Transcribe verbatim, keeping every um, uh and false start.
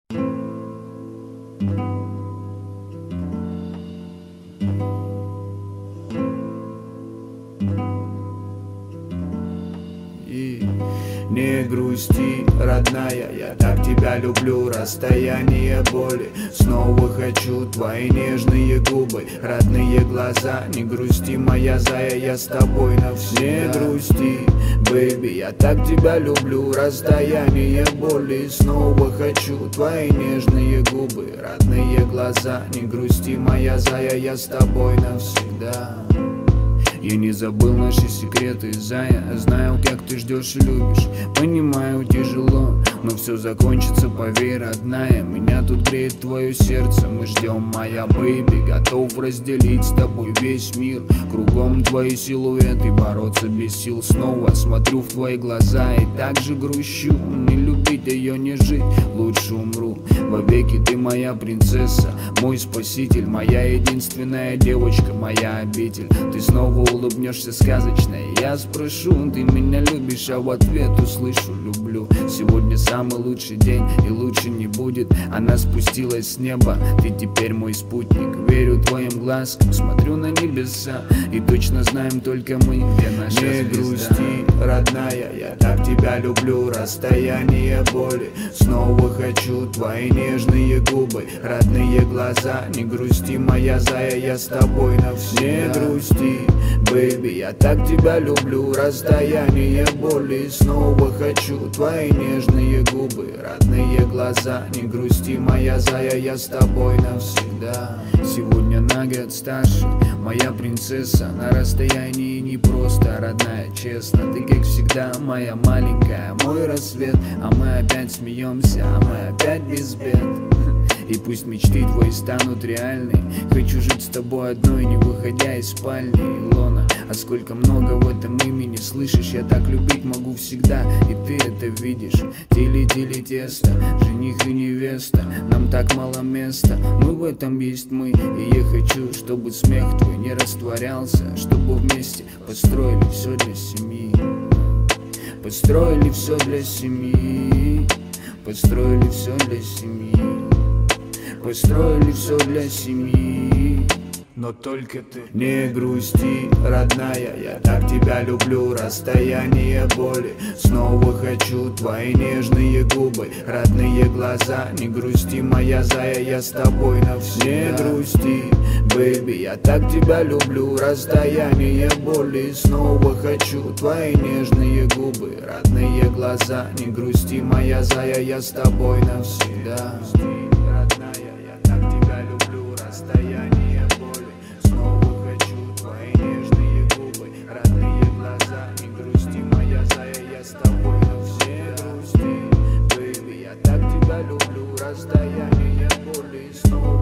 И не грусти, родная, я так тебя люблю. Расстояние боли, снова хочу твои нежные губы, родные глаза. Не грусти, моя зая, я с тобой навсегда. Не грусти, бэйби, я так тебя люблю. Расстояние боли, снова хочу твои нежные губы, родные глаза. Не грусти, моя зая, я с тобой навсегда. Я не забыл наши секреты, зая. Знаю, как ты ждешь и любишь. Понимаю, тяжело, но все закончится, поверь, родная. Меня тут греет твое сердце. Мы ждем, моя бэйби. Готов разделить с тобой весь мир. Кругом твои силуэты, бороться без сил снова. Смотрю в твои глаза и так же грущу. Не любить ее, не жить, лучше умру. Вовеки ты моя принцесса, мой спаситель, моя единственная девочка, моя обитель. Ты снова улыбнешься сказочно, я спрошу, ты меня любишь, а в ответ услышу: люблю. Сегодня самый лучший день, и лучше не будет. Она спустилась с неба, ты теперь мой спутник. Верю твоим глазкам, смотрю на небеса, и точно знаем только мы, где наша звезда. Не грусти, родная, я так тебя люблю. Расстояние боли, снова хочу твои нежные губы, родные глаза. Не грусти, моя зая, я с тобой навсегда. Не грусти, бэйби, я так тебя люблю. Расстояние боли, снова хочу твои нежные губы, родные глаза. Не грусти, моя зая, я с тобой навсегда. Сегодня на год старше, моя принцесса. На расстоянии не просто, родная, честно. Ты, как всегда, моя маленькая, мой рассвет. А мы опять смеемся, а мы опять без бед. И пусть мечты твои станут реальны. Хочу жить с тобой одной, не выходя из спальни. Илона, а сколько много в этом имени, слышишь? Я так любить могу всегда, и ты это видишь. Тили-тили тесто, жених и невеста. Нам так мало места, мы в этом есть мы. И я хочу, чтобы смех твой не растворялся, чтобы вместе построили все для семьи. Построили все для семьи. Построили все для семьи. Построили все для семьи. Но только ты не грусти, родная, я так тебя люблю. Расстояние боли, снова хочу твои нежные губы, родные глаза. Не грусти, моя зая, я с тобой навсегда. Не грусти, бэйби, я так тебя люблю. Расстояние боли, снова хочу твои нежные губы, родные глаза. Не грусти, моя зая, я с тобой навсегда. Расстояние боли снова.